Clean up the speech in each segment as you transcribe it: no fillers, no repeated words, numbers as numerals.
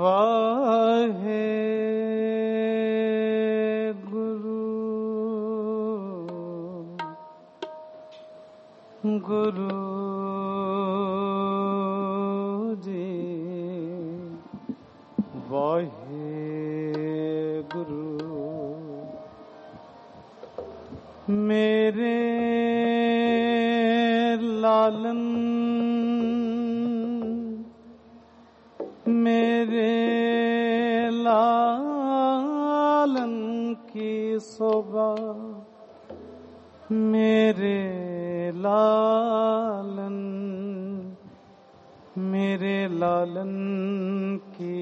वाहे गुरु गुरु जी वाहे गुरु। मेरे लालन मेरे लालन की शोभा मेरे लालन की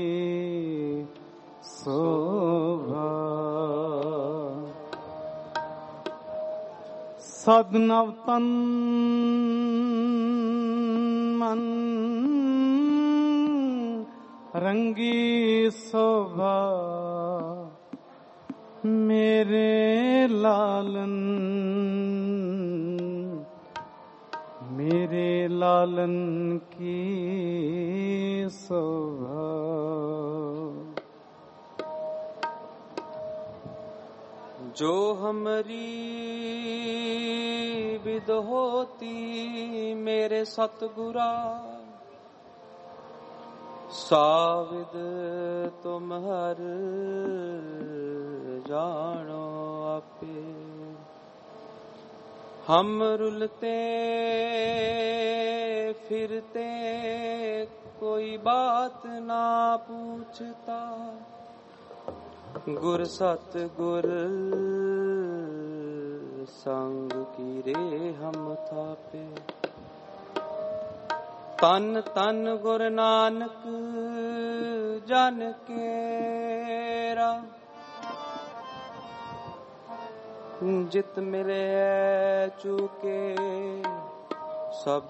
शोभा। सदनव तन मन रंगी शोभा मेरे लालन की शोभा। जो हमारी विद होती मेरे सतगुरा साविद तुम हर जानो आपे। हम रुलते फिरते कोई बात ना पूछता गुर सतगुर संग की रे हम थापे। तन तन गुर नानक जन केरा जित मिले चूके सब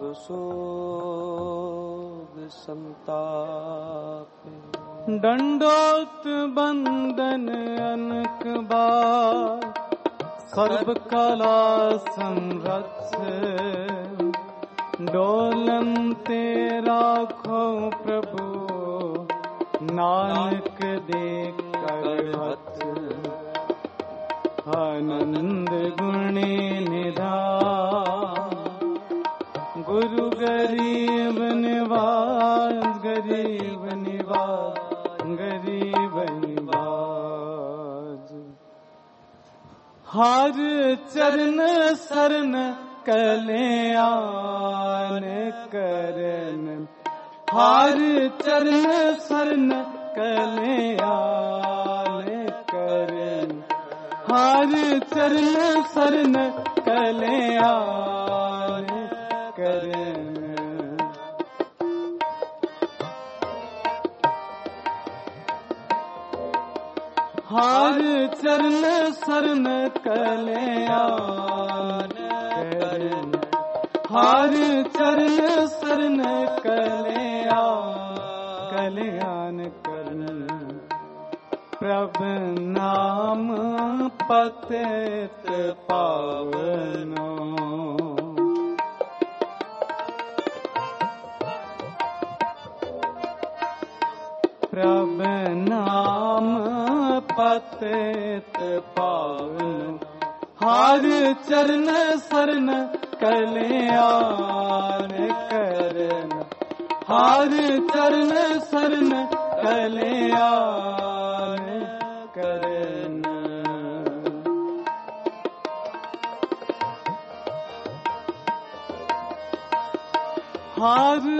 सोग संतापे। दंडोत बंदन अनक बार सर्व कला संरक्ष डोलन तेरा खो प्रभु नानक दे कर हथ। आनंद गुणी निधान गुरु गरीब निवास गरीब निवास गरीब निवास। हर चरण शरण कल्याण करन हर चरण शरण कल्याण करन हर चरण शरण कल्याण करन। हर चरण शरण कल्याण करन हर चरण शरण कल्याण करन। प्रभु नाम पतित पावनो प्रभु नाम पतित पावनो। हर चरण शरण कल्याण करन हर चरण शरण कल्याण करन। हर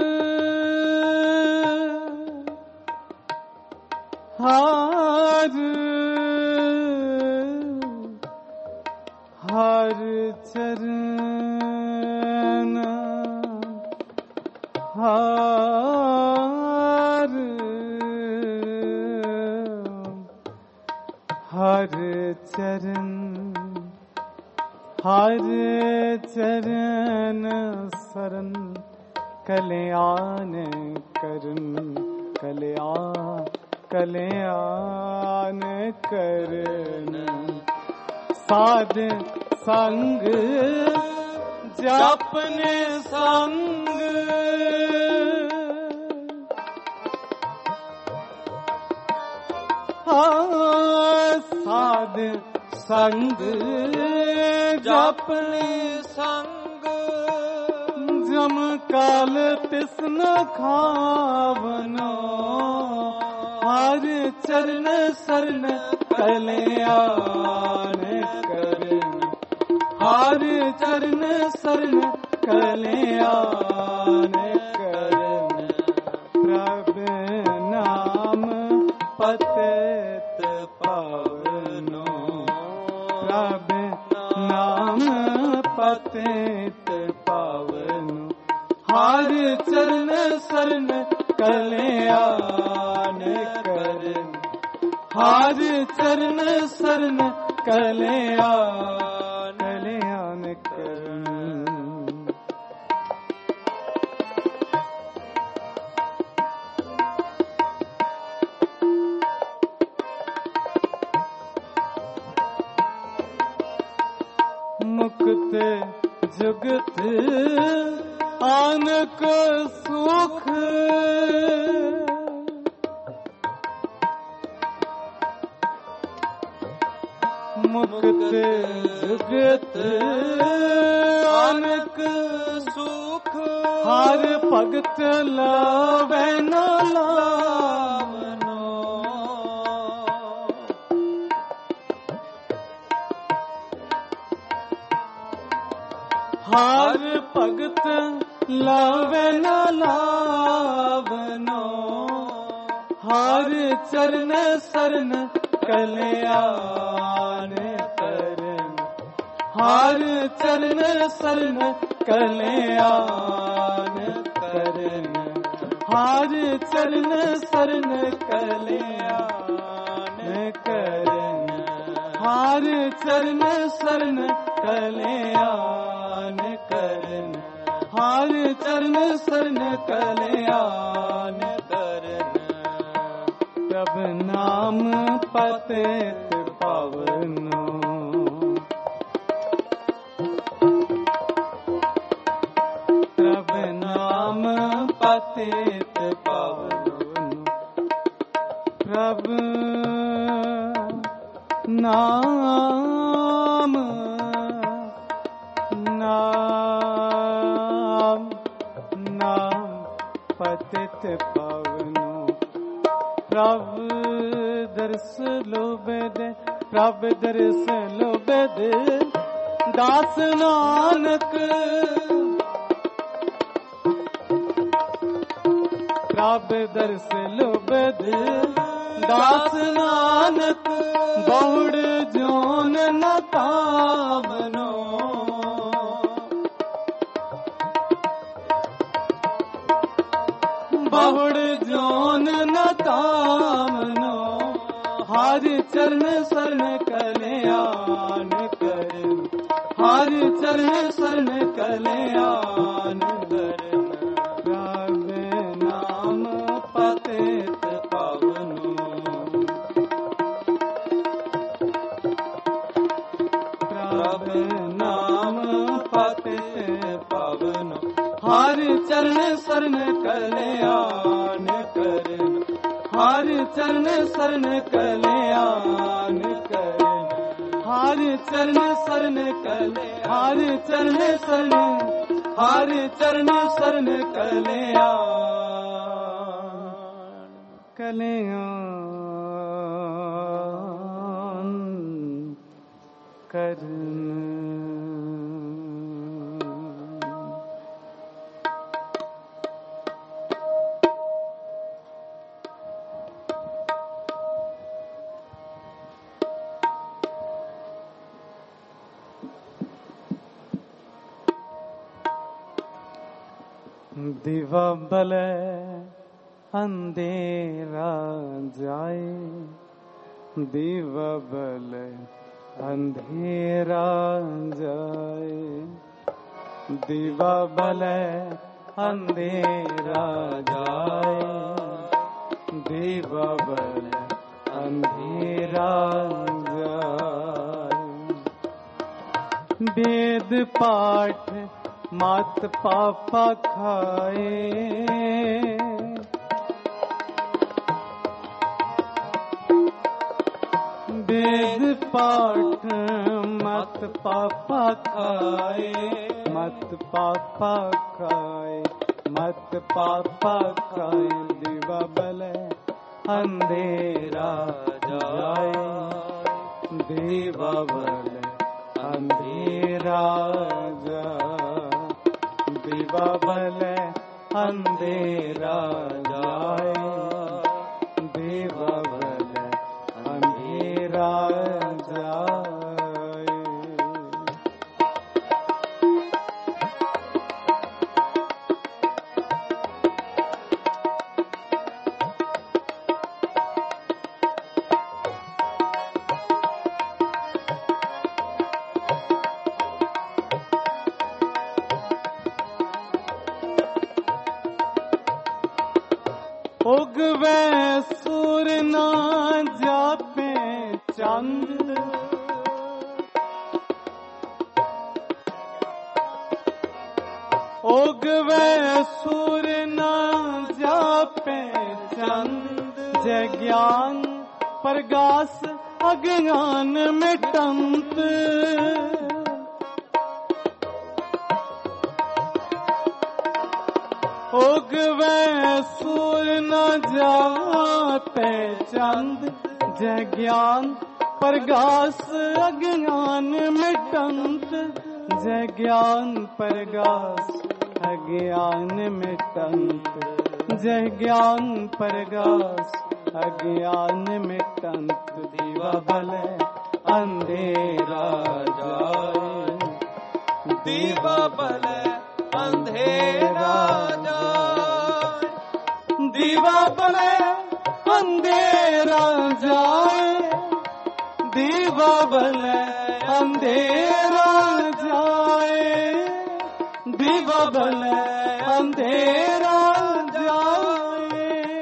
हर चरण हर चरण शरण कल्याण करन कल्याण करन। साध संग जापने संग साध संग जपने संग जम काल तिस्न खावनो हर चरण शरण कल्याण करन हर चरण शरण कल्याण करन प्रभु नाम पतित पावनो प्रभु नाम पतित पावनो हर चरण शरण कल्याण करन हर चरण शरण कल्याण करन मुक्त जुगत आनक सुख मुक्त जुगत आनक सुख हर भगत लावे न लावनो हर भगत लावे न लावनो हर चरण शरण कल्याण करन हर चरण शरण कल्याण करन हर चरण शरण कल्याण करन हर चरण शरण कल्याण करन हर चरण शरण कल्याण करन प्रभु नाम पतित पावनो प्रभु नाम पतित पावनो प्रभु नाम नाम नाम पतित पावनो प्रभु दर्श लोबेद प्रभु दर्श लोबेद दास नानक प्रभु दर्श लोबेद दास नानक बहुड़ जोन न तावनो बहुड़ जोन न तावनो हर चरण शरण कल्याण करन हर चरण शरण कल्याण करन प्रभु नाम पतित पावनो प्रभु नाम पतित पावनो हर चरण शरण कल्याण करन हर चरण शरण कल्याण करन हर चरण शरण कल्याण हर चरण शरण हर चरण शरण कल्याण कल्याण करन दिवा बले अंधेरा जाए दिवा बले अंधेरा जाए दिवा बले अंधेरा जाए दिवा बले अंधेरा जाए वेद पाठ मात पापा खाए वेद पाठ मत पापा खाए, मत पापा खाए, मत पापा खाए, दिवा बले अंधेरा जाए, दिवा बले अंधेरा जाए, दिवा बले अंधेरा जाए, दिवा बले अंधेरा जाए। उगवे सूर ना जापे चंद, उगवे सूर ना जापे चंद, जय ज्ञान प्रगास अज्ञान मिटंत, उगवे सूर न जापे चंद, जय ज्ञान प्रगास अज्ञान मिटंत, जय ज्ञान प्रगास अज्ञान मिटंत, जय ज्ञान प्रगास अज्ञान मिटंत, दिवा बले अंधेरा जाए, दिवा बले अंधेरा जाए, दिवा बले अंधेरा जाए, दिवा बले अंधेरा जाए, दिवा बले अंधेरा जाए।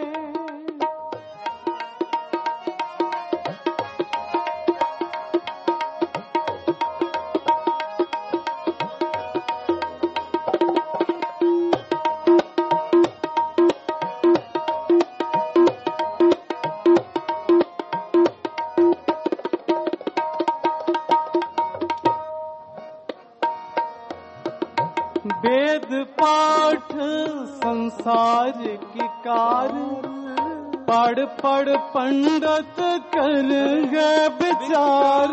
वेद पाठ संसार की कार, पढ़ पढ़ पंडित कर गए विचार,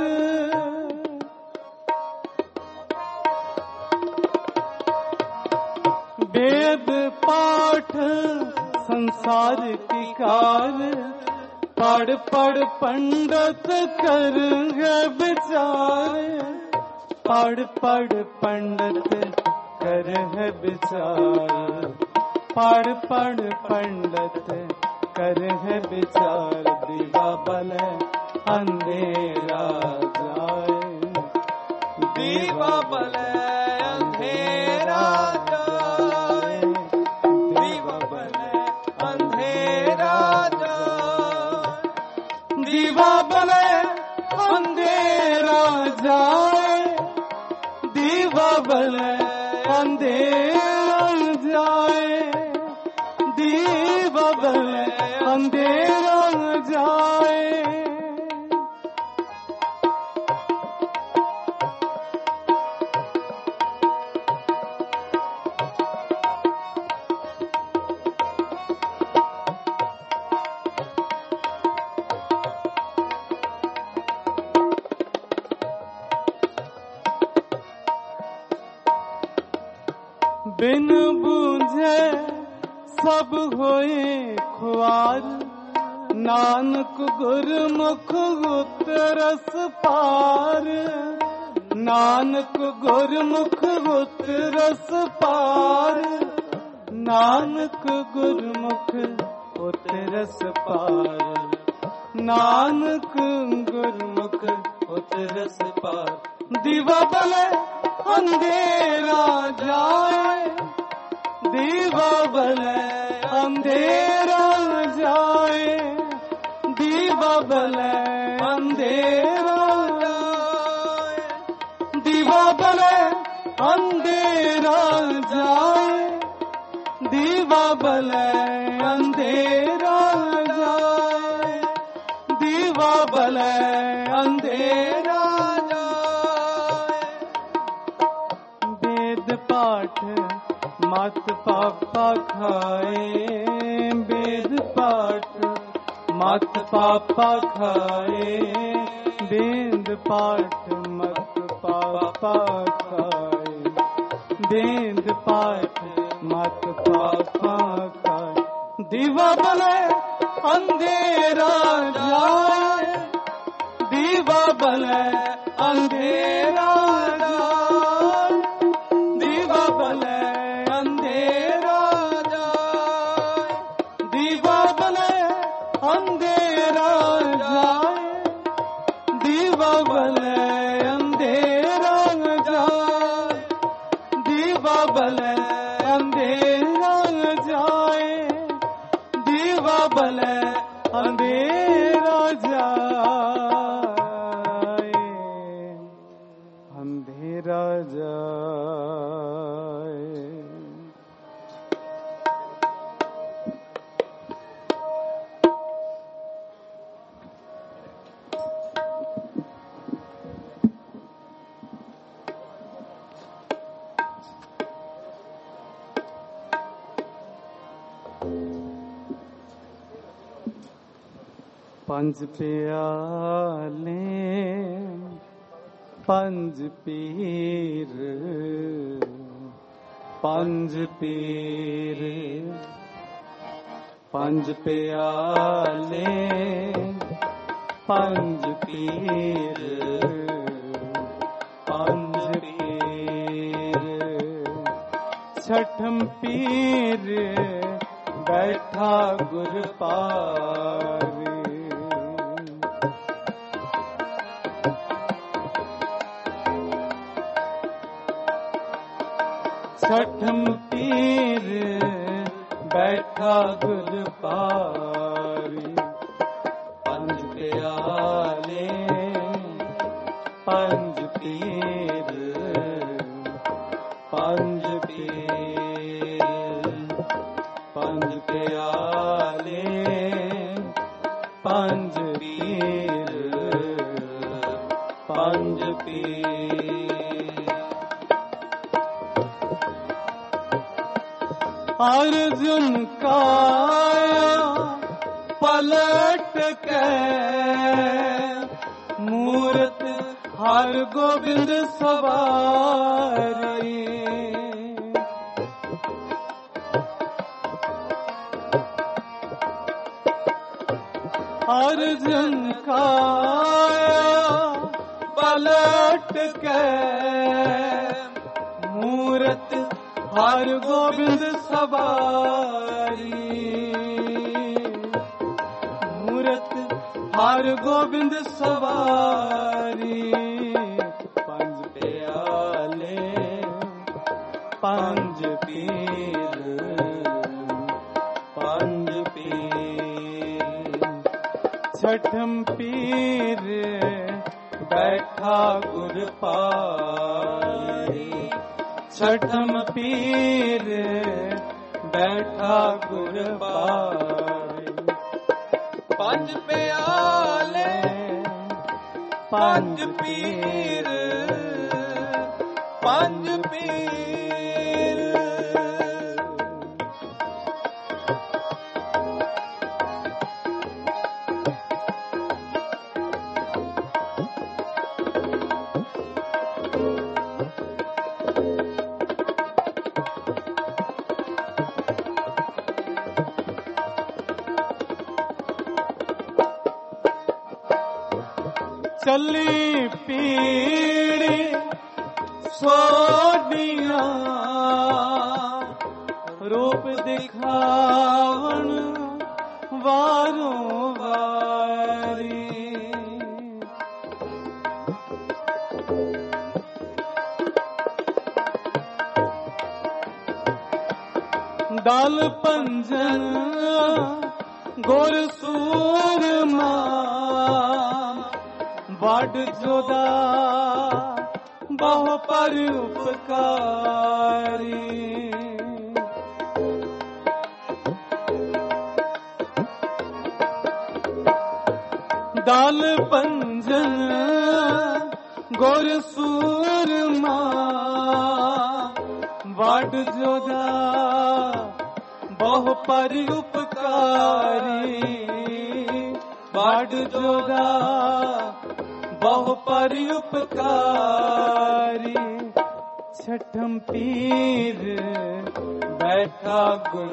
वेद पाठ संसार की कार, पढ़ पढ़ पंडित कर गए विचार, पढ़ पढ़ पंडित कर है विचार, पढ़ पढ़ पंडित कर है विचार, दिवा बले अंधेरा जाए, दिवा बले अंधेरा जाए, दिवा बले अंधेरा जाए, दिवा बले अंधेरा जाए, दिवा बले अंधेरा जाए, दिवा बले अंधेरा जाए। बिन बूझे सब होए खुआर, नानक गुरमुख उतरस पार, नानक गुरमुख उतरस पार, नानक गुरमुख उतरस पार, नानक गुरमुख उतरस पार, दिवा बले अंधेरा जाए, दिवा बले अंधेरा जाए, दिवा बले अंधेरा जाए, दिवा बले अंधेरा जाए, दिवा बले अंधेरा जाए, दिवा बले पाठ मत पापा खाए, वेद पाठ मत पापा खाए, वेद पाठ मत पापा खाए, वेद पाठ मत पापा खाए। दीवा बले अंधेरा जाए, दीवा बले अंधेरा जाए, दीवा बले अंधेरा जाए, दीवा बले अंधेरा जाए, दीवा बले अंधेरा जाए, दीवा बले अंधेरा जाए, दीवा बले अंधेरा जाए, अंधेरा जाए। पंज प्याले पंज पीर, पंज पीर, पंज प्याले पंज पीर, पंज पीर, छठम पीर बैठा गुर पार, छठम पीर बैठा गुर पारी, पंज प्याले पंज पीर, पंज पीर, पंज प्याले पंज पीर, पंज पीर। अर्जुन काया पलट के, मूरत हर गोविंद सवारी, अर्जुन काया पलट के, मूरत हर गोविंद सवारी, मूरत हर गोविंद सवारी, पंज प्याले पंज पीर, पंज पीर, छठम पीर बैठा गुर पारी, छठम पीर बैठा गुर पारी, पंज प्याले पंज पीर, पंज पीर। चली पीड़ी सोडिया, रूप दिखावन वारों वारी, दाल पंजन गोर सूरमा, बड़ जोदा बहु पर उपकारी, दाल पंजन गोर सूरमा, ਵੱਡ ਜੋਦਾ ਬਹੁ ਪਰ ਉਪਕਾਰੀ, ਵੱਡ ਜੋਦਾ ਬਹੁ ਪਰ ਉਪਕਾਰੀ। ਛਠਮ ਪੀਰ ਬੈਠਾ ਗੁਰ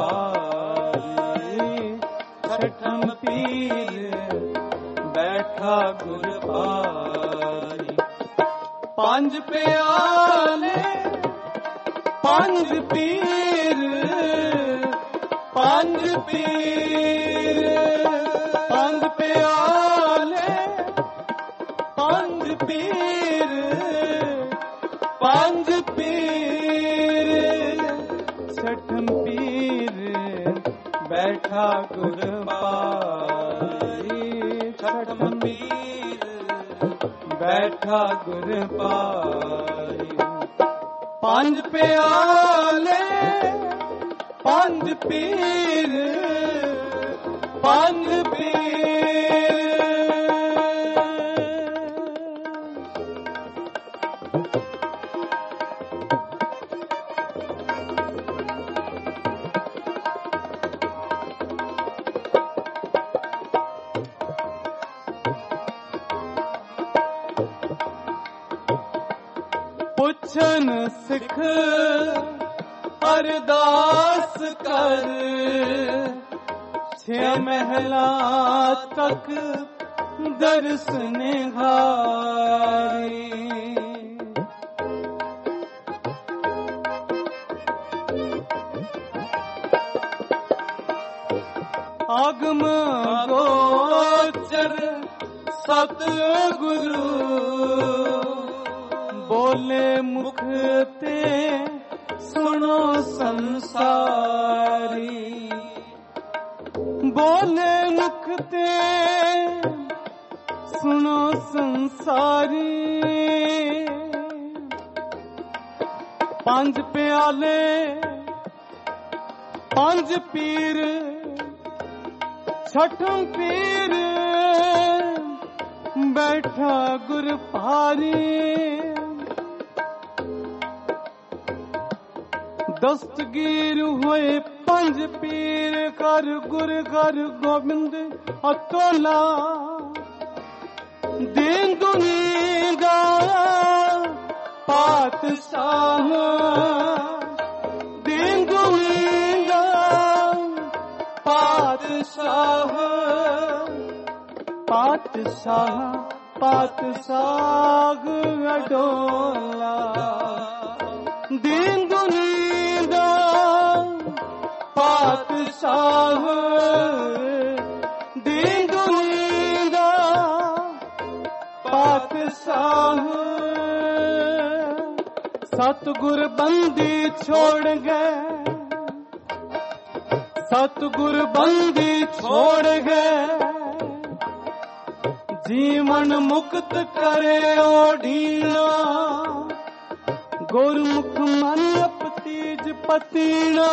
ਪਾਰੀ, ਛਠਮ ਪੀਰ ਬੈਠਾ ਗੁਰ ਪਾਰੀ। ਪੰਜ ਪਿਆਲੇ ਪੰਜ ਪੀਰ, ਪੰਜ ਪੀਰ, ਪੰਜ ਪਿਆਲੇ ਪੰਜ ਪੀਰ, ਪੰਜ ਪੀਰ। ਛਠਮ ਪੀਰ ਬੈਠਾ ਗੁਰ ਪਾਰੀ, ਛਠਮ ਪੀਰ ਬੈਠਾ ਗੁਰ ਪਾਰੀ। ਪੰਜ ਪਿਆਲੇ ਪੰਜ ਪੀਰ, ਪੰਜ ਪੀਰ। ਪੁੱਛਨ ਸਿੱਖ ਅਰਦਾਸ ਕਰ, ਛੇ ਮਹਿਲਾ ਤੱਕ ਦਰਸ ਨਿਹਾਰੀ। ਆਗਮ ਗੋਚਰ ਸਤ ਗੁਰੂ, ਬੋਲੇ ਮੁਖ ਤੇ ਸੁਣੋ ਸੰਸਾਰੀ। ਬੋਲੇ ਮੁਖ ਤੇ ਸੁਣੋ ਸੰਸਾਰੀ। ਪੰਜ ਪਿਆਲੇ ਪੰਜ ਪੀਰ, ਛਠਮ ਪੀਰ ਬੈਠਾ ਗੁਰ ਭਾਰੀ। ਦਸਤਗੀਰ ਹੋਏ ਪੰਜ ਪੀਰ, ਕਰ ਗੁਰ ਕਰ ਗੋਬਿੰਦ ਅਤੋਲਾ। ਦੀਨ ਦੁਨੀ ਦਾ ਪਾਤਸ਼ਾਹ, ਦੀਨ ਦੁਨੀ ਦਾ ਪਾਤਸ਼ਾਹ, ਪਾਤਸ਼ਾਹ ਪਾਤਸ਼ਾਹ ਅਡੋਲਾ। ਦੀਨ ਦੁਨੀ ਦਾ ਪਾਤਸ਼ਾਹ, ਦੀਨ ਦੁਨੀ ਦਾ ਪਾਤਸ਼ਾਹ। ਸਤਿਗੁਰ ਬੰਦੀ ਛੋੜ ਗਏ, ਸਤਿਗੁਰ ਬੰਦੀ ਛੋੜ ਗਏ। ਜੀਵਨ ਮੁਕਤ ਕਰੇ ਓਢੀਨਾ, ਗੁਰਮੁਖ ਮਨ ਪਤੀਜ ਪਤੀਣਾ।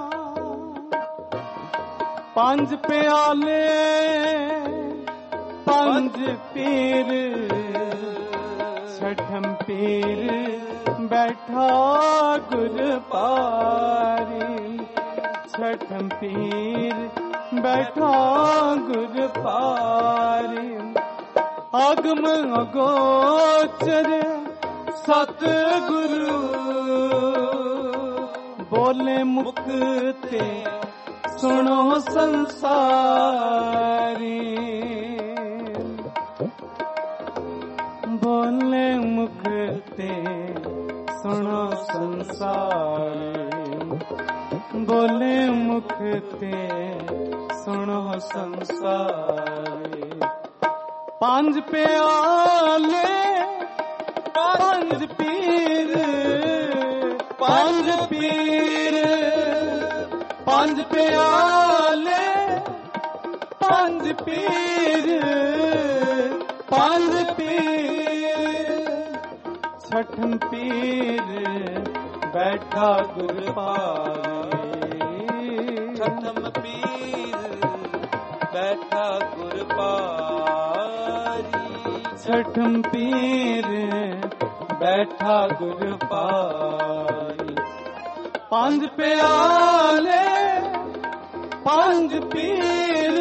ਪੰਜ ਪਿਆਲੇ ਪੰਜ ਪੀਰ, ਛਠਮ ਪੀਰ ਬੈਠਾ ਗੁਰ ਪਾਰੀ। ਛਠਮ ਪੀਰ ਬੈਠਾ ਗੁਰ ਪਾਰੀ। ਆਗਮ ਅਗੋਚਰ ਸਤ ਗੁਰੂ, ਬੋਲੇ ਮੁਖ ਤੇ ਸੁਣੋ ਸੰਸਾਰੀ। ਬੋਲੇ ਮੁਖ ਤੇ ਸੁਣੋ ਸੰਸਾਰੀ। ਬੋਲੇ ਮੁਖ ਤੇ ਸੁਣੋ ਸੰਸਾਰੀ। ਪੰਜ ਪਿਆਲੇ ਪੰਜ ਪੀਰ, ਪੰਜ ਪੀਰ, ਪੰਜ ਪਿਆਲੇ ਪੰਜ ਪੀਰ, ਪੰਜ ਪੀਰ। ਛਠਮ ਪੀਰ ਬੈਠਾ ਗੁਰ ਪਾਰੀ। ਛਠਮ ਪੀਰ ਬੈਠਾ ਗੁਰ ਪਾਰੀ। ਛਠਮ ਪੀਰ ਬੈਠਾ ਗੁਰ ਪਾਰੀ। ਪੰਜ ਪਿਆਲੇ ਪੰਜ ਪੀਰ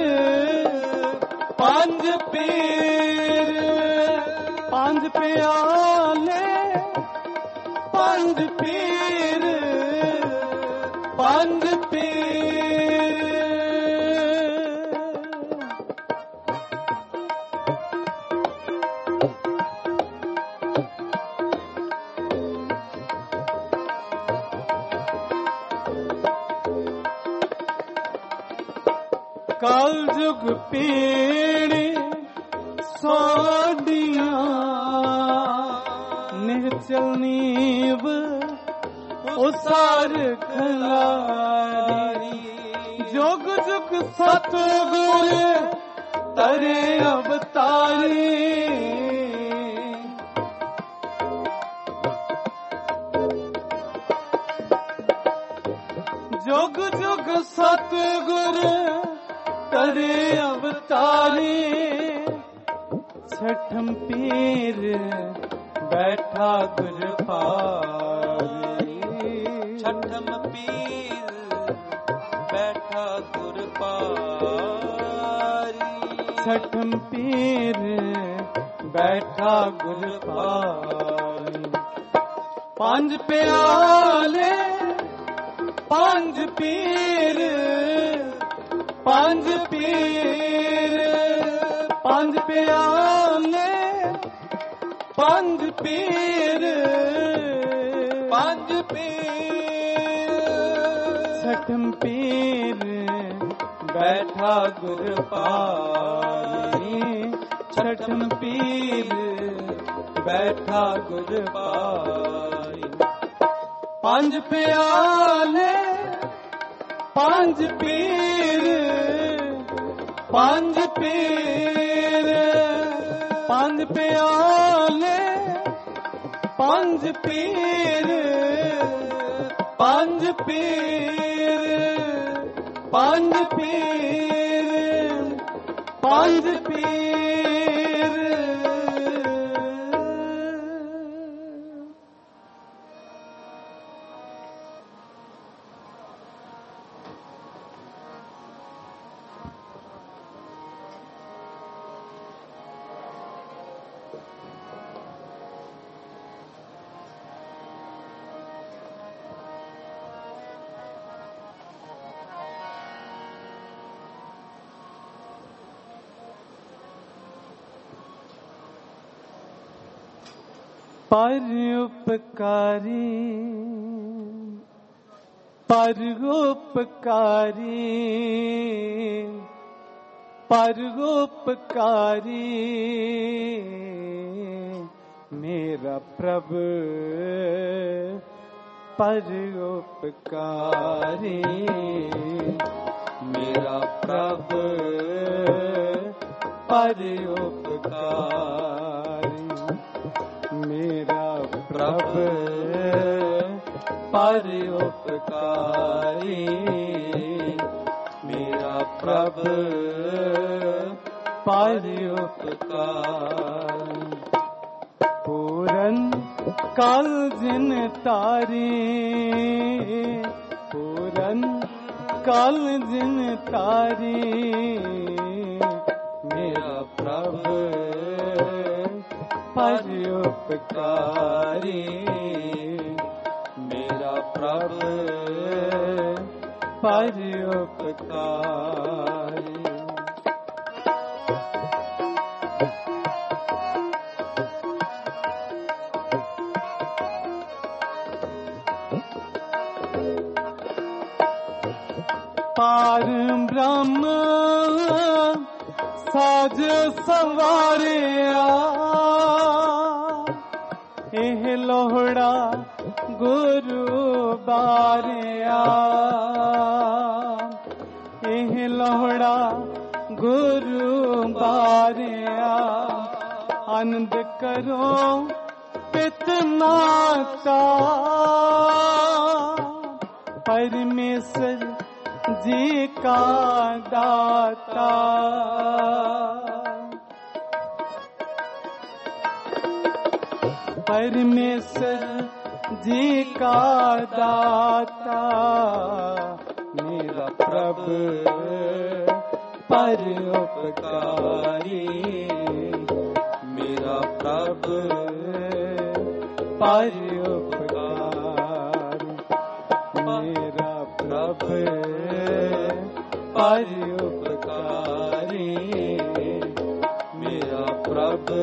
ਪੰਜ ਪੀਰ ਪੰਜ ਪਿਆਲੇ ਪੰਜ ਪੀਰ ਪੰਜ ਪੀਰ ਕਲ ਜੁਗ ਪੀੜੀ ਸਾਡੀਆਂ ਨਿਹਚਲ ਨੀਵ ਉਸਾਰ ਖਲਾਰੀ ਜੁਗ ਜੁਗ ਸਤਿਗੁਰ ਤਰੇ ਅਵਤਾਰੀ ਜੁਗ ਜੁਗ ਸਤਿਗੁਰ करे अवतारी छठम पीर बैठा गुर पारी छठम पीर बैठा गुर पारी छठम पीर बैठा गुर पारी पंज प्याले पंज पीर पंज पीर पंज प्याले पंज पीर पंज पीर छठम पीर बैठा गुर पारी छठम पीर बैठा गुर पारी पंज प्याले पंज पीर पंज पीर पंज प्याले पंज पीर पंज पीर पंज पीर पंज पीर परोपकारी परोपकारी परोपकारी मेरा प्रभु परोपकारी मेरा प्रभु परोपकारी मेरा प्रभु परोपकारी मेरा प्रभु परोपकारी पूरन काल जिन तारी पूरन काल जिन तारी मेरा प्रभु परोपकारी मेरा प्रभु परोपकारी पार ब्रह्म साज संवारिया एह लोहड़ा गुरु बारिया एह लोहड़ा गुरु बारिया आनंद करो कितना का परमेश्वर जी का दाता परमेश्वर जी का दाता मेरा प्रभु परोपकारी मेरा प्रभु परोपकारी मेरा प्रभु परोपकारी मेरा प्रभु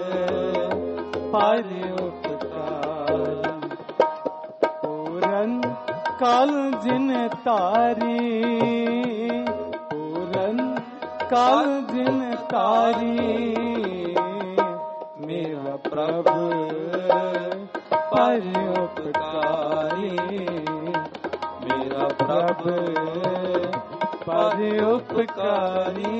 परोपकारी पूरन काल जिन तारी पूरन काल जिन तारी मेरा प्रभु परोपकारी मेरा प्रभु परोपकारी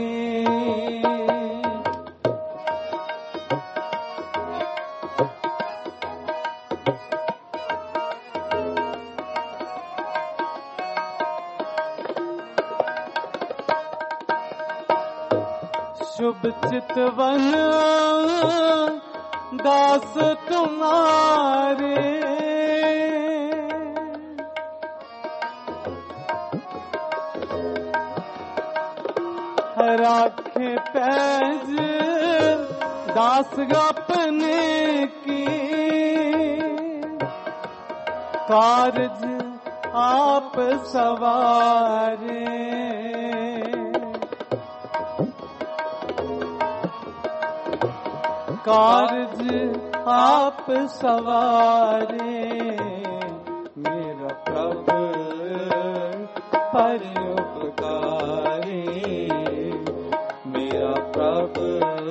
शुभ चितवन दास तुम्हारे राखे पैज दास अपने की कारज आप सवारे कारज आप सवारे मेरा प्रभु परोपकारी मेरा प्रभु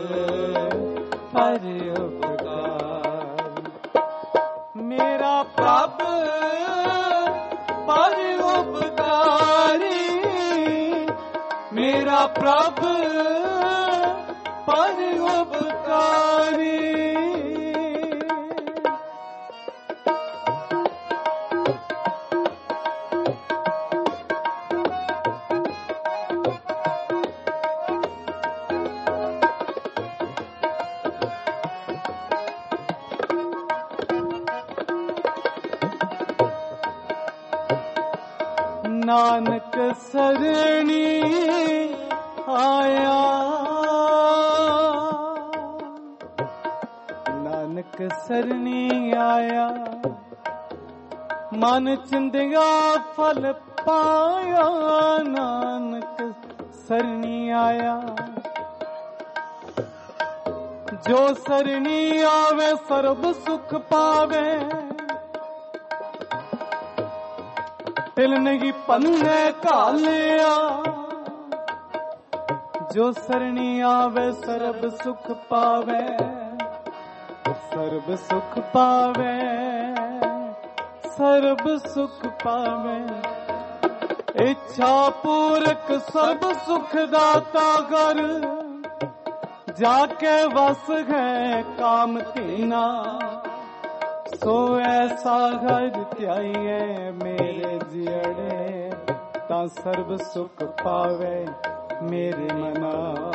परोपकारी मेरा प्रभु परोपकारी मेरा प्रभु परोपकारी नानक सरणी आया नानक सरणी आया मन चिंदिया फल पाया नानक सरणी आया जो सरणी आवे सर्ब सुख पावे तिल नहीं पन्ने कालिया जो सरणी आवे सर्ब सुख पावे सर्ब सुख पावे सर्ब सुख पावे इच्छा पूरक सब सुख दाता कर जाके वस है काम तीना सो ऐसा घर त्याइए मेरे जियड़े ता सर्व सुख पावे मेरे मना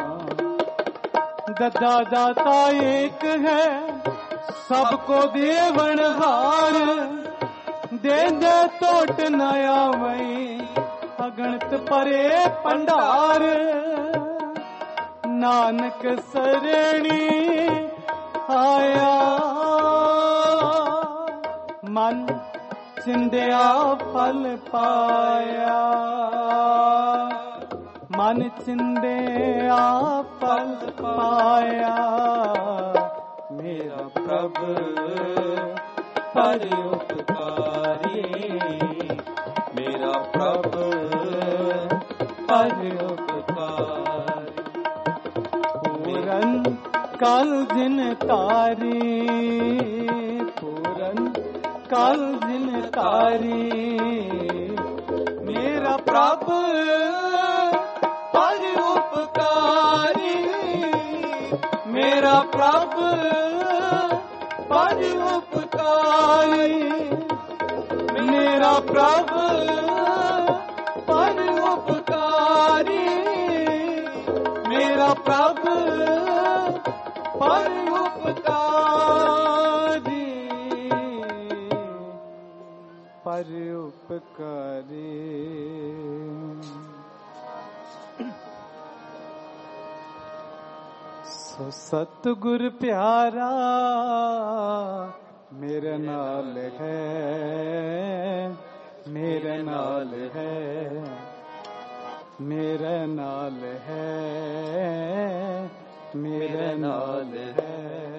ददा दाता एक है सबको देवन हार दे दे टोट नया वही अगणित परे पंडार नानक सरणी आया मन चिंदिया फल पाया मन चिंदिया फल पाया मेरा प्रभु परोपकारी मेरा प्रभु परोपकारी पूरन काल दिन तारी पूरन काल दिन तारी मेरा प्रभु परोपकारी मेरा प्रभु परोपकारी मेरा प्रभु परोपकारी मेरा प्रभु परोपकारी पर उपकारी। सो सतगुर प्यारा मेरे नाल है, मेरे नाल है, मेरे नाल है, मेरे नाल है।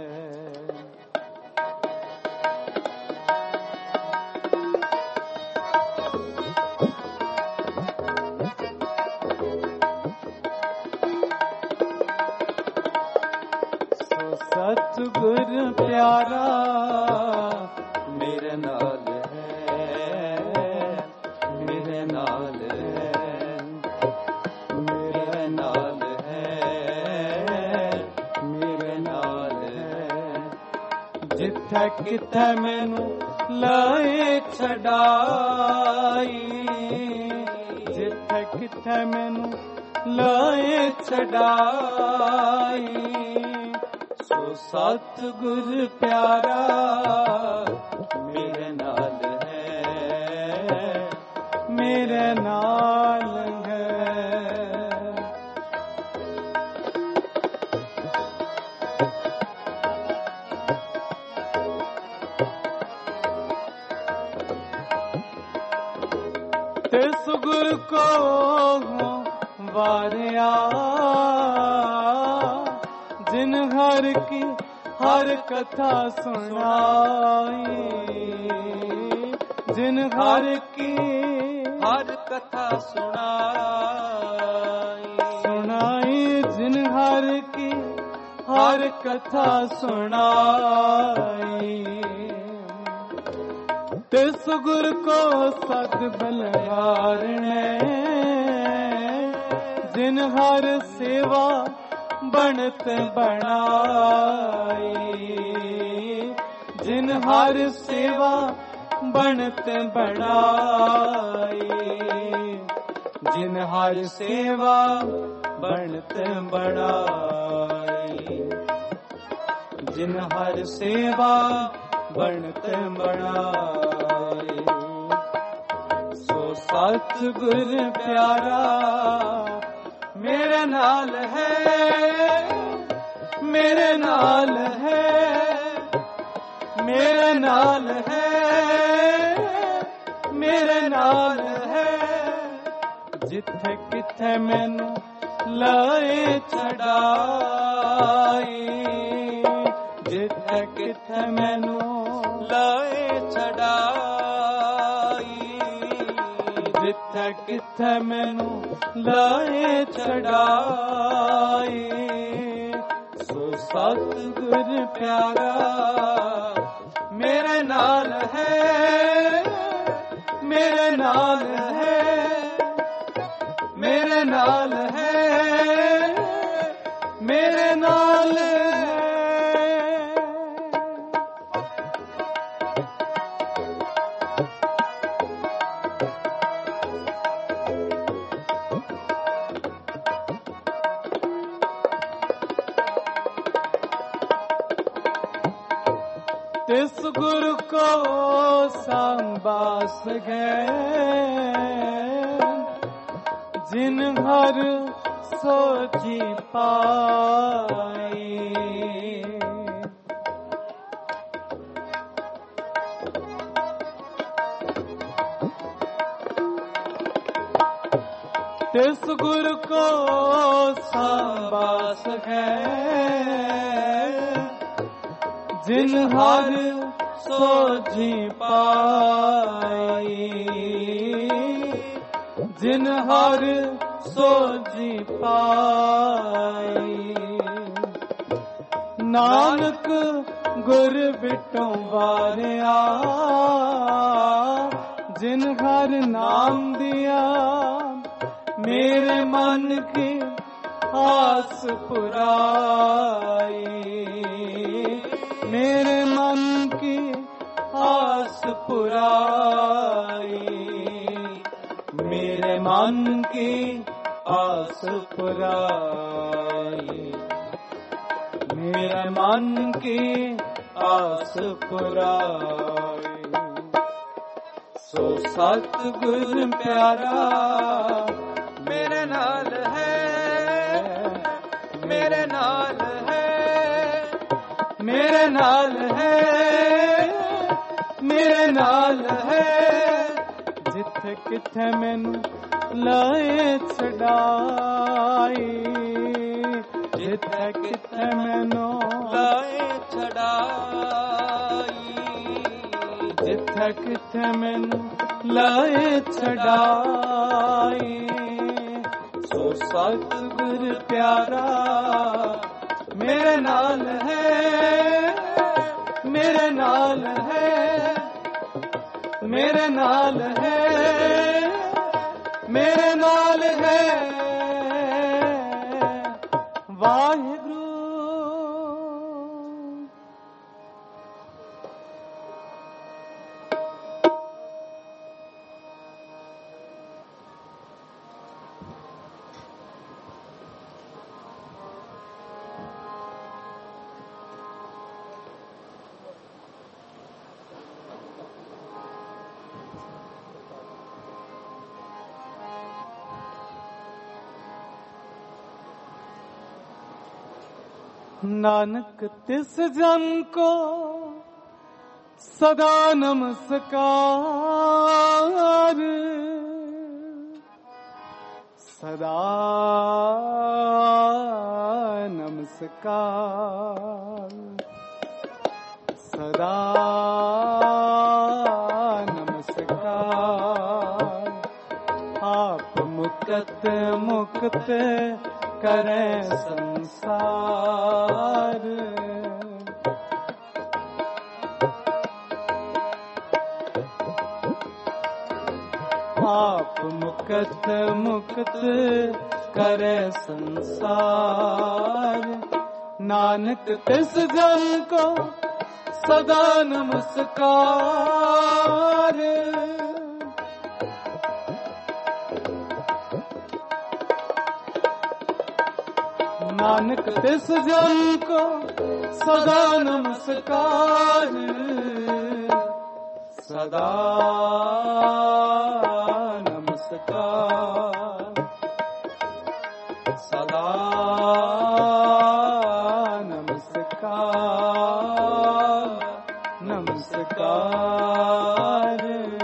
सतगुर प्यारा मेरे नाल है, मेरे नाल है, मेरे नाल है, मेरे नाल है। जिथे किथे मैनू लाए छड़ाई, जिथे किथे मैनू लाए छड़ाई। सो सतगुर प्यारा मेरे नाल है, मेरे नाल है। तिस गुर को वारिया जिन हर की हर कथा सुनाई, जिन हर की हर कथा सुनाई, सुनाई जिन हर की हर कथा सुनाई। तिस गुर को सत बलिहार ने जिन हर सेवा बनत बनाई, जिन हर सेवा बनत बनाई, जिन हर सेवा बनत बनाई, जिन हर सेवा बनत बनाई। सो सतगुर प्यारा मेरे नाल है, मेरे नाल है, मेरे नाल है, मेरे नाल है। जिथे किथे मैनू लाए छड़ाई, जिथे किथे मैनू लाए छड़ाई, जिथे किथे मैनू लाए छड़ाई। सो सतगुर प्यारा मेरे नाल है, मेरे नाल है, मेरे नाल है, मेरे नाल है। तिस गुर को संबास गए जिन हर सोची पाई, तिस गुर को संबास गए जिन हर सोझी पाई, जिन हर सोझी पाई। नानक गुर बिटों वारिया जिन हर नाम दिया मेरे मन की आस पुराई, मेरे मन की आस पुराई, मेरे मन की आस पुराई, मेरे मन की आस पुराई। सो सतगुर प्यारा मेरे नाल है, मेरे नाल है, मेरे नाल है, मेरे नाल है। जिथे किथे मैनू लाए छड़ाई, जिथे किथे मैनू लाए छड़ाई, जिथे किथे मैनू लाए छड़ाई। सो सतगुर प्यारा मेरे नाल है, मेरे नाल है, मेरे नाल है, मेरे नाल है। वाहिगुरू नानक तिस जन को सदा नमस्कार, सदा नमस्कार, सदा नमस्कार। आप मुक्त मुक्त करे संसार, आप मुक्त मुक्त करे संसार। नानक तिस जन को सदा नमस्कार, नानक तिस जन को सदा नमस्कार, सदा नमस्कार, सदा नमस्कार, नमस्कार।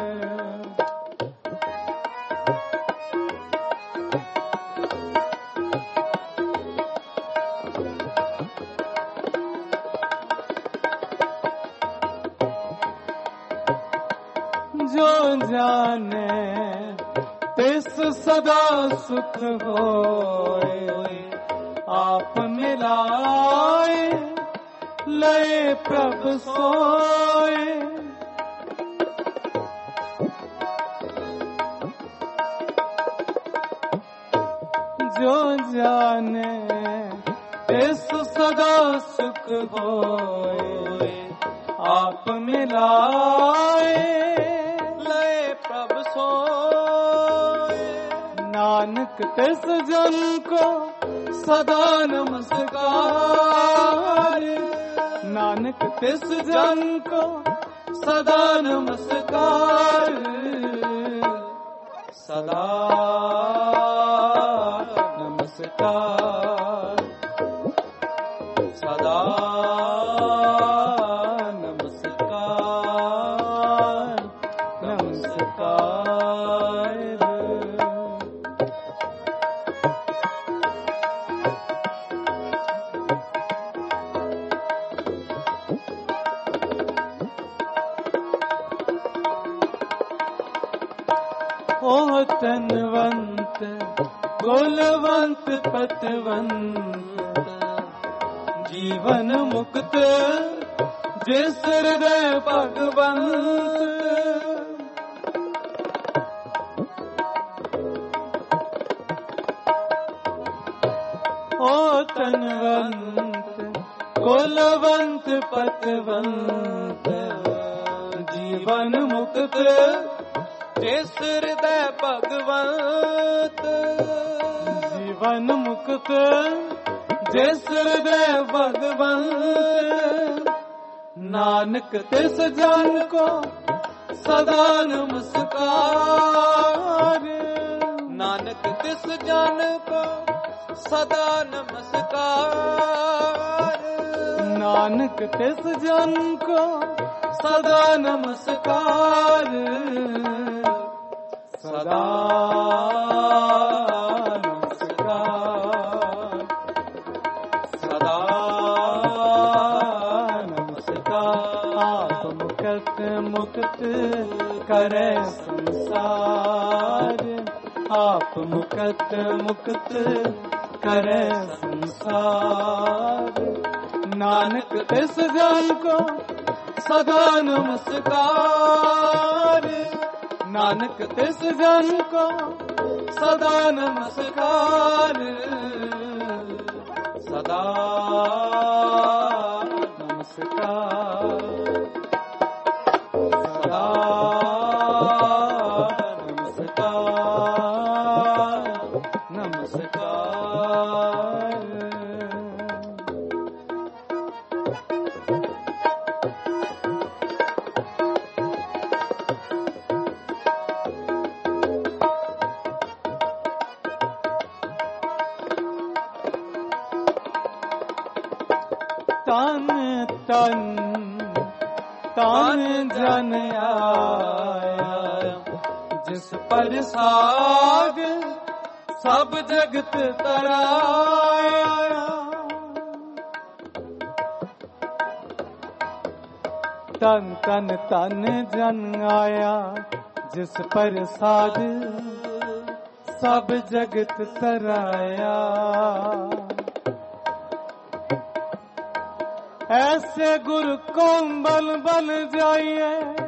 जो जाने तिस सदा सुख होए, आप मिलाए लय प्रभ सोए। जो जाने तिस सदा सुख होए, आप मिलाए नानक तिस जन को सदा नमस्कार, नानक तिस जन को सदा नमस्कार, सदा नमस्कार, सदा नमस्कार, नमस्कार। ओ तनवंत कुलवंत पतवंत, जीवन मुक्त जिस हृदय भगवंत। ओ तनवंत कुलवंत पतवंत, जीवन मुक्त जिस हृदय भगवंत। जीवन मुक्त जिस हृदय भगवंत। नानक तिस जन को सदा नमस्कार। नानक तिस जन को सदा नमस्कार। नानक तिस जन को सदा नमस्कार। सदा नमस्कार। सदा नमस्कार। आप मुक्त मुक्त करे संसार। आप मुक्त मुक्त करे संसार। नानक तिस जन को सदा नमस्कार। नानक तिस जन को सदा नमस्कार। सदा नमस्कार। सदा नमस्कार। नमस्कार। तन तन तन जन आया जिस पर साग सब जगत तराया। तन तन तन जन आया जिस पर साग सब जगत तराया। ऐसे गुरु को बल बल जाइए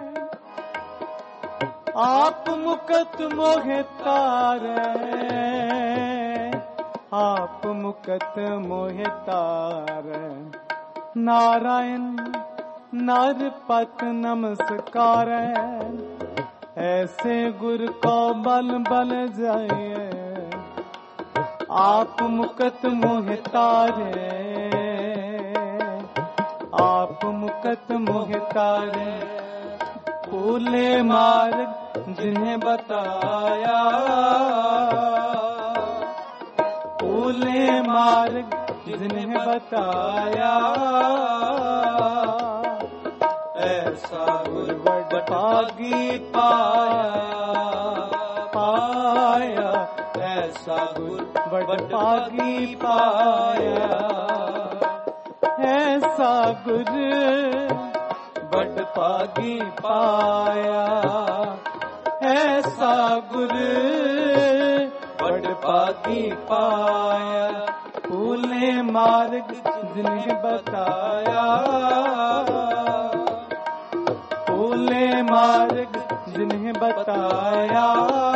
आप मुकत मोहे तारे। आप मुकत मोहे तारे। नारायण नरपत नमस्कार। ऐसे गुरु को बल बल जाइए आप मुकत मोहे तारे। आप मुकत मोहे तारे। फूले मार्ग जिन्हें बताया। फूले मार्ग जिन्हें बताया। ऐसा गुरु बड़ पागी पाया। ऐसा गुरु बड़ पागी पाया। ऐसा गुरु बड़ पागी पाया। ऐसा गुरु बड़ पागी पाया। फूले मार्ग जिन्हें बताया। फूले मार्ग जिन्हें बताया।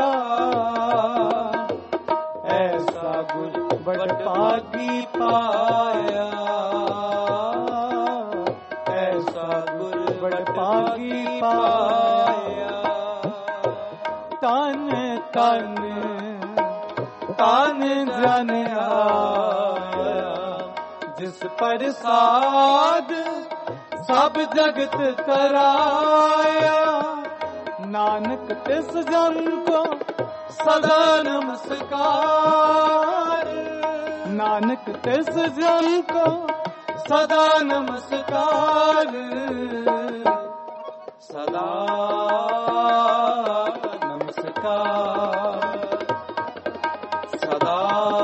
ऐसा गुरु बड़ पागी पाया। पागी पाया। तन तन तन जन आया जिस पर साध सब जगत तराया। नानक तिस जन को सदा नमस्कार। नानक तिस जन को सदा नमस्कार। सदा नमस्कार। सदा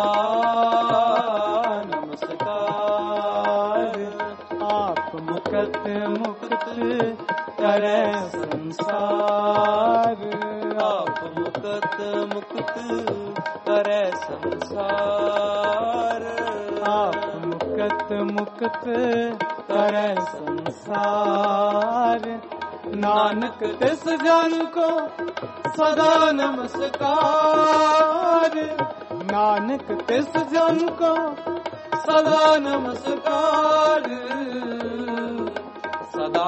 नमस्कार। आप मुकत मुक्त करे संसार। आप मुकत मुक्त करे संसार। आप मुकत मुक्त करे संसार। नानक तिस जन को सदा नमस्कार। नानक तिस जन को सदा नमस्कार। सदा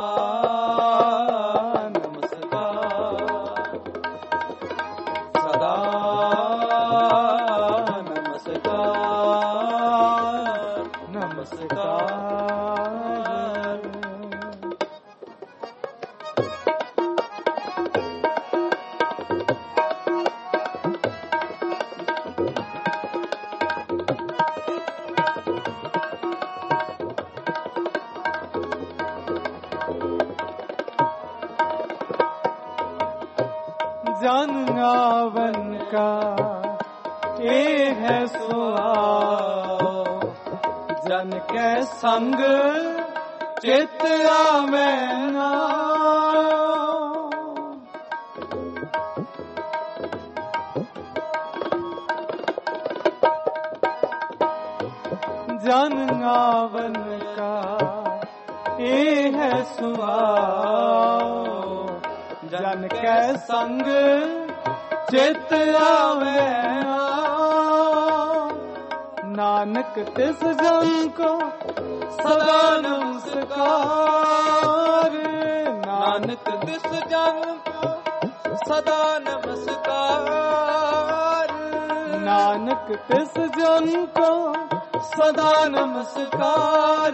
नमस्कार। सदा नमस्कार। नमस्कार। जन आवन का ये है सुहाओ, जन के संग चित आवे नाओ। जन आवन का ये है सुहाओ, जन के संग चित आवे नाओ। नानक तिस जन को सदा नमस्कार, नानक तिस जन को सदा नमस्कार, नानक तिस जन को सदा नमस्कार,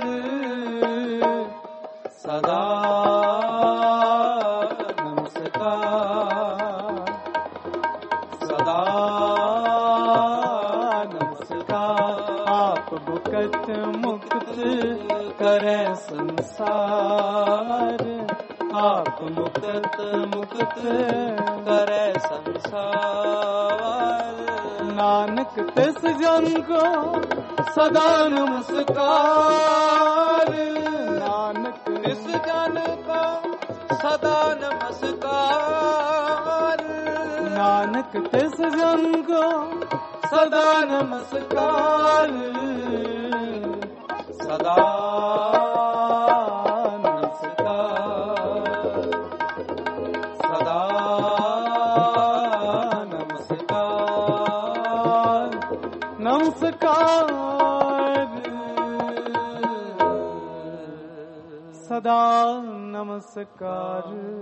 सदा नमस्कार, सदा नमस्कार। आप बुकत मुक्त करे संसार, आप मुक्त मुक्त करे संसार। नानक तिस जन को सदा नमस्कार, नानक तिस जन को सदा नमस्कार, नानक तिस जन को सदा नमस्कार, सदा नमस्कार, सदा नमस्कार, नमस्कार, सदा नमस्कार।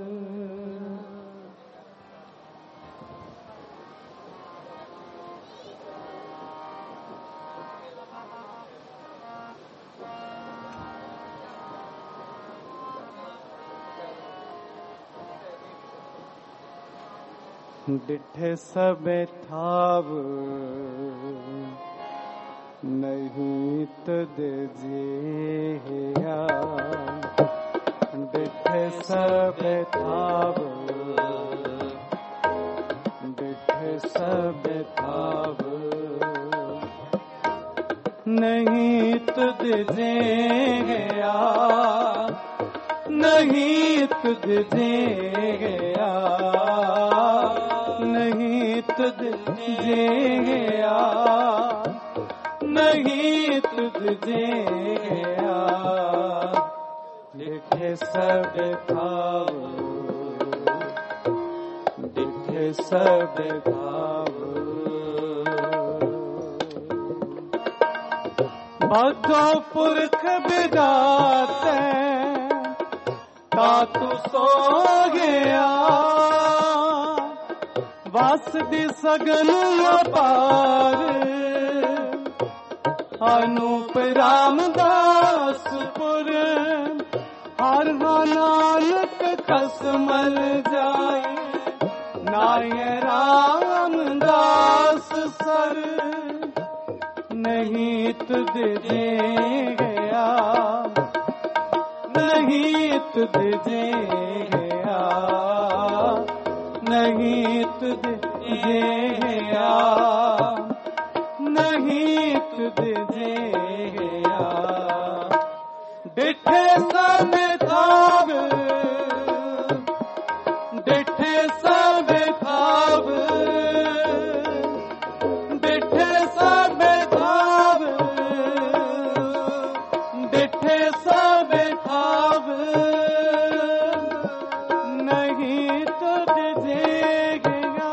डिठे सबे थाव नहीं तुद जिया, डिठे सबे थाव, डिठे सबे थाव नहीं तुद जिया, नहीं तुद जिया, नहीं तुद जिया, नहीं तुद जिया। डिठे सब भाव, डिठे सब भाव, बद्धो पुरख विधाते तातु सो गया, वस दी सगन अपार, अनूप रामदासपुर, हर नानक कसमल जाए, नाय रामदास सर, नहीं तुद दे गया, नहीं तुद दे गया, नहीं तुद दे गया, नहीं तुद दे गया। डिठे सब थाव, डिठे सब थाव, डिठे सब थाव, डिठे सब थाव, नहीं तुद दे गया,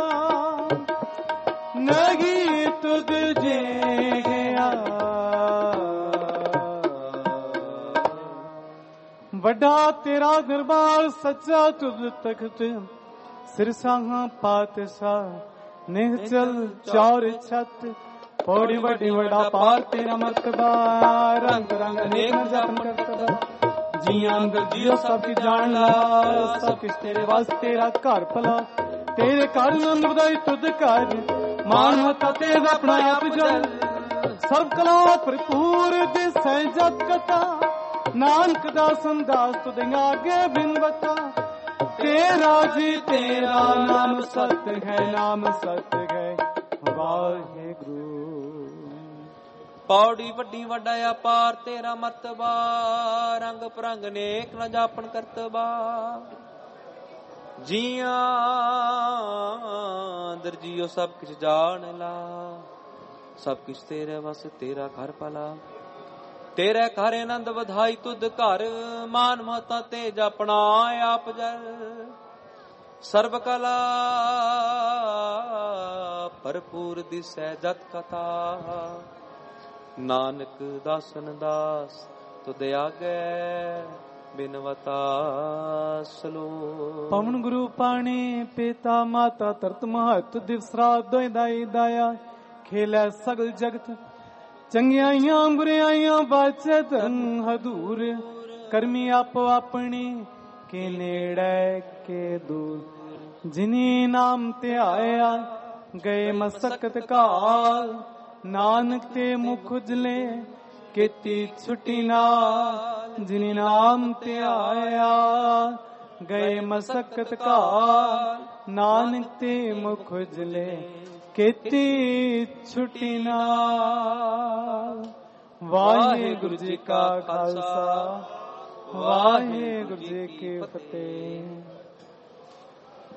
नहीं तुद दे गया। वड्डा तेरा दरबार सच्चा तुझ तख्त, सिरसाहा पातशाह निहचल चौर छत, पौड़ी वड्डी वड्डा पार तेरा मर्तबा, रंग रंग अनेक जपन करतबा, जियां अंदर जियो सब की जान ला, सब किस तेरे वास्ते तेरा घर भला, तेरे घर नंद बधाई तुद कर, मान मता तेज अपना आप जल, सर्व कला भरपूर दिसै जग कथा, नानक दास अंदाज तुद आगे बिन बता, तेरा जी तेरा नाम सत है, नाम सत है वाहेगुरु। पौड़ी वड्डी वड्डा अपार तेरा मतबा, रंग परंग नेक न जापन करतबा। जिया दरजियो सब किछ जान ला, सब किछ तेरे वस तेरा घर भला। तेरे घर आनंद वधाई तुद घर, मान महता तेज अपना आप जर। सर्व कला भरपूर दिसै जत कथा, नानक दासन दास तुद आगे बिनवता सलो। पवन गुरु पाणी पिता माता तरत महत, दिवस रात दोय दाई दाया, खेलै सगल जगत। चंगियाइयां बुराइयां बाचे धन हदूर, करमी आपो अपनी के नेड़े के दूर। जिनी नाम ते आया गए मसकत काल, नानक ते मुख उजले केती छुटी नाल। जिनी नाम ते आया गए मसकत काल, नानक ते मुख उजले केती छुटी नाल। वाहेगुरु जी का खालसा, वाहेगुरु जी की फतेह।